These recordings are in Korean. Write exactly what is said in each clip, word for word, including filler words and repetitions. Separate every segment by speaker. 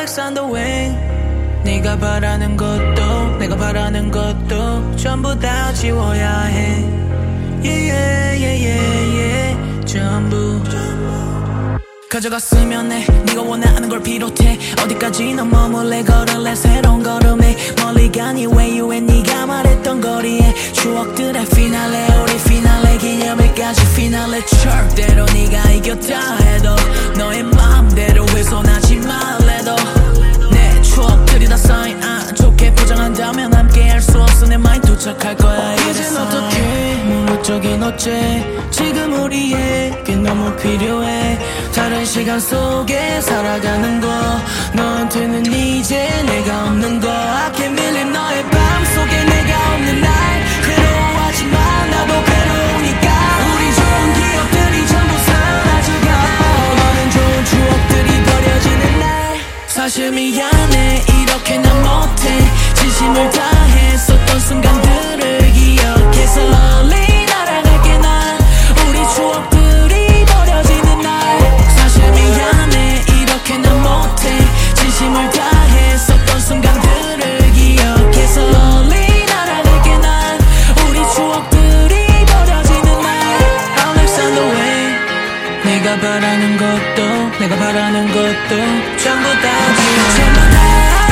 Speaker 1: Alexander Wang. 네가 바라는 것도 내가 바라는 것도 전부 다 지워야 해. Yeah, yeah, yeah, yeah. 전부 가져갔으면 해. 네가 원하는 걸 비롯해. 어디까지나 머물래 걸을래 새로운 걸음에 멀리 가니 where you at. 네가 말했던 거리에 추억들의 피날레 우리 피날레 기념일까지 피날레 절대로 네가 이겼다 해도 너의 마음대로 훼손하지 말래도 내 추억들이 다 쌓인 안 좋게 포장한다면 함께 할 수 없어 내 마음 도착할 거야. 이젠 어떡해 무력적인 어째 지금 우리에게 너무 필요해. 다른 시간 속에 살아가는 거 너한테는 이제 내가 없는 거 I can't believe 너의 밤 속에 내가 없는 날 괴로워하지만 나도 괴로우니까 우리 좋은 기억들이 전부 사라져가. 너는 좋은 추억들이 버려지는 날 사실 미안해 이렇게 난 못해. 진심을 다했었던 순간들을 기억해서 lonely 날아갈게 난 우리 추억들이 버려지는 날 사실 미안해 이렇게 난 못해. 진심을 다했었던 순간들을 기억해서 lonely 날아갈게 난 우리 추억들이 버려지는 날 Alexander Wang. 네가 바라는 것도 내가 바라는 것도 전부 다 전부 다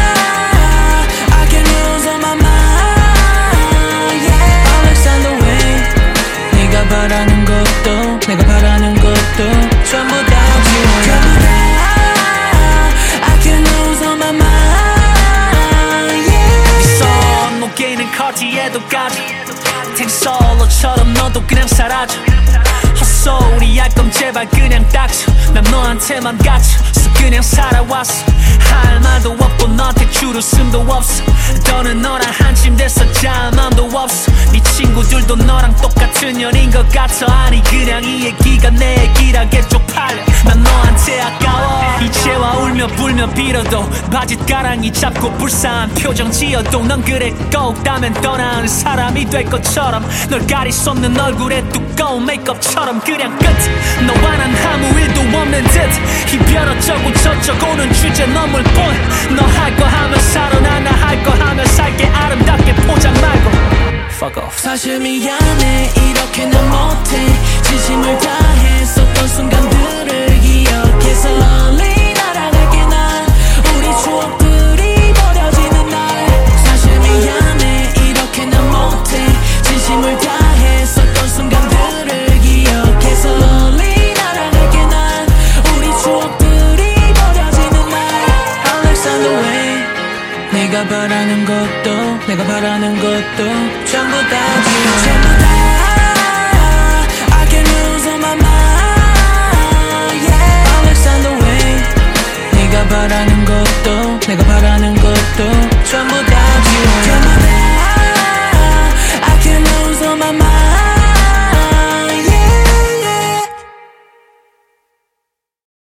Speaker 1: I can lose on my mind. Yeah. Alexander Wang. 네가 바라는 것도 내가 바라는 것도 전부 다 전부 다 I can lose on my mind. Yeah.
Speaker 2: 손목에는 커티에도 까지 탱솔로처럼 너도 그냥 사라져. 헛소리 할 거면 제발 그냥 닥쳐. 난 너한테만 갇혀서 그냥 살아왔어. 할 말도 없고 너한테 줄 웃음도 없어. 너는 너랑 한 침대에서 잘 맘도 없어. 네 친구들도 너랑 똑같은 년인 것 같아. 아니 그냥 이 얘기가 내 얘기라게 쪽팔려. 난 너한테 아까워. 이제와 울며 불며 빌어도 바짓가랑이 잡고 불쌍한 표정 지어도 넌 그래 꼭 다면 떠나는 사람이 될 것처럼 널 가릴 수 없는 얼굴에 두꺼운 메이크업처럼 그냥 끝. 너와 난 아무 일도 없는 듯 이별 어쩌고 저쩌고는 주제 넘을 뿐. 너 할 거 하면 살아 나 할 거 하면 살게. 아름답게 포장 말고 Fuck off.
Speaker 1: 사실 미안해 이렇게 난 못해. 진심을 다했었던 순간들을 기억해서 lonely 날아갈게 난 우리 추억들이 버려지는 날 사실 미안해 이렇게 난 못해. 진심을 다했었던 순간들을 기억해서 lonely 날아갈게 난 우리 추억들이 버려지는 날 Alexander Wang. 네가 바라는 것도 내가 바라는 것도 전부 다 전부 다